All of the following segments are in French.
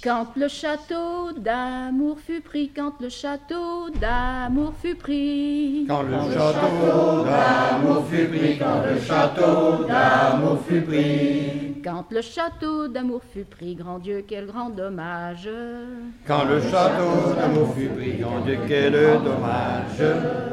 Quand le château d'amour fut pris, quand le château d'amour fut pris. Quand le château d'amour fut pris, quand le château d'amour fut pris. Quand le château d'amour fut pris, grand Dieu, quel grand dommage. Quand le château d'amour fut pris, grand Dieu, quel dommage.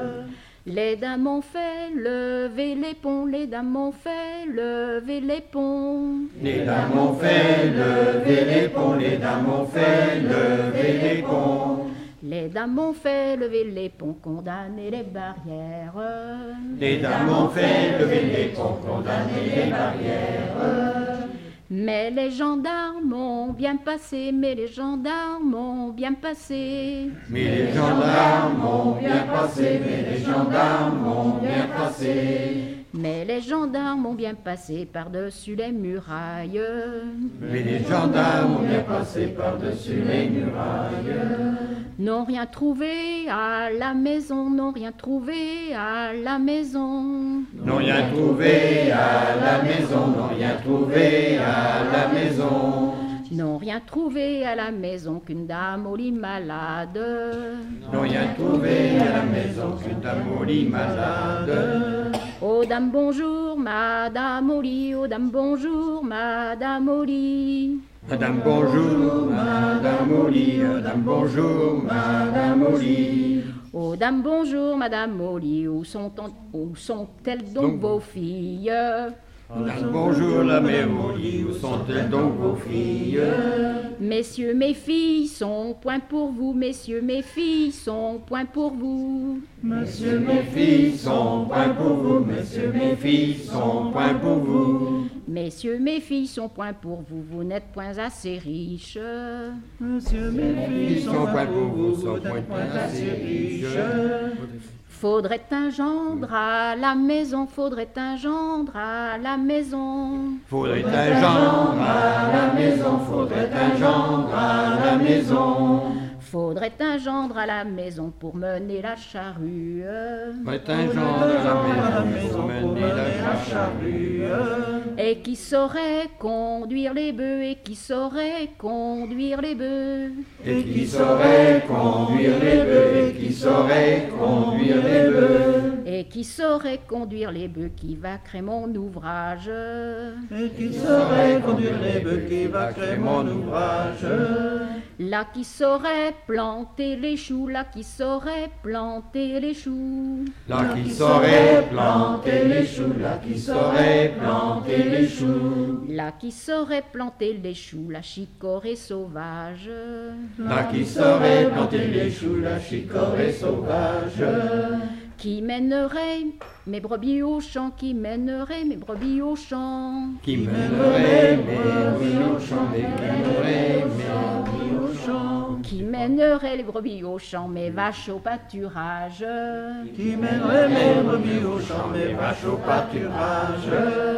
Les dames ont fait lever les ponts, les dames ont fait lever les ponts. Les dames ont fait lever les ponts, les dames ont fait lever les ponts. Les dames ont fait lever les ponts, condamner les barrières. Les dames ont fait lever les ponts, condamner les barrières. Mais les gendarmes ont bien passé, mais les gendarmes ont bien passé. Mais les gendarmes ont bien passé, mais les gendarmes ont bien passé. Mais les gendarmes ont bien passé par-dessus les murailles. Mais les gendarmes ont bien passé par-dessus les murailles. N'ont rien trouvé à la maison, n'ont rien trouvé à la maison. N'ont rien trouvé à la maison, n'ont rien trouvé à la maison. N'ont rien trouvé à la maison qu'une dame au lit malade. N'ont rien trouvé à la maison qu'une dame au lit malade. Oh dame bonjour, madame au lit, oh dame bonjour, madame au lit. Madame bonjour, madame au lit, madame bonjour, madame au lit. Oh dame bonjour, madame au lit, où sont-elles donc vos filles? Madame bonjour, la mère au lit, où sont-elles donc vos filles? Messieurs, mes filles sont point pour vous, messieurs, mes filles sont point pour vous. Messieurs, mes filles sont point pour vous, messieurs, mes filles sont point pour vous. Messieurs, mes filles sont point pour vous, vous n'êtes point assez riches. Messieurs, mes filles sont point pour vous, sont point assez riches. Faudrait un gendre à la maison, faudrait un gendre à la maison. Faudrait un gendre à la maison, faudrait un gendre à la maison. Faudrait un gendre à la maison pour mener la charrue. Faudrait un gendre à la maison pour mener la charrue. Et qui saurait conduire les bœufs, et qui saurait conduire les bœufs. Et qui saurait conduire les bœufs, et qui saurait conduire les bœufs. Et qui saurait conduire les bœufs, qui va créer mon ouvrage. Et qui saurait conduire les bœufs, qui va créer mon ouvrage. Là qui saurait planter les choux, là qui saurait planter les choux. Là qui saurait planter les choux, là qui saurait planter les choux. Là qui saurait planter les choux, la chicorée sauvage. Là qui saurait planter les choux, la chicorée sauvage. Qui mènerait mes brebis au champ, qui mènerait mes brebis au champ. Qui mènerait mes brebis au champ, qui mènerait mes brebis au champ. Qui mènerait les brebis au champ, mes vaches au pâturage. Qui mènerait mes brebis au champ, mes vaches au pâturage.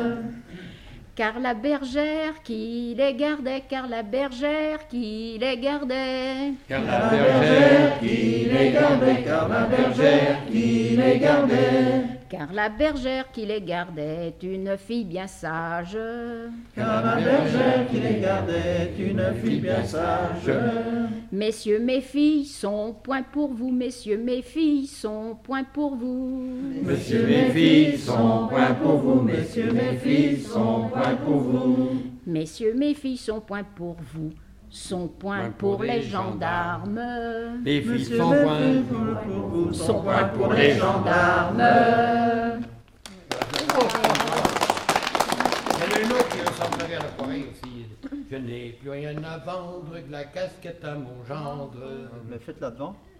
Car la bergère qui les gardait, car la bergère qui les gardait. Car la bergère qui les gardait, car la bergère qui les gardait. Car la bergère qui les gardait est une fille bien sage. Car la bergère qui les gardait est une fille bien sage. Messieurs, mes filles sont point pour vous, messieurs, mes filles sont point pour vous. Messieurs, mes filles sont point pour vous, messieurs, mes filles sont point pour vous. Messieurs, mes filles sont point pour vous, sont point pour les gendarmes. Les filles sont point pour vous, sont point pour les gendarmes. Il y en a une autre qui ressemblerait à la poireille aussi. Je n'ai plus rien à vendre que la casquette à mon gendre. Mais faites là-dedans.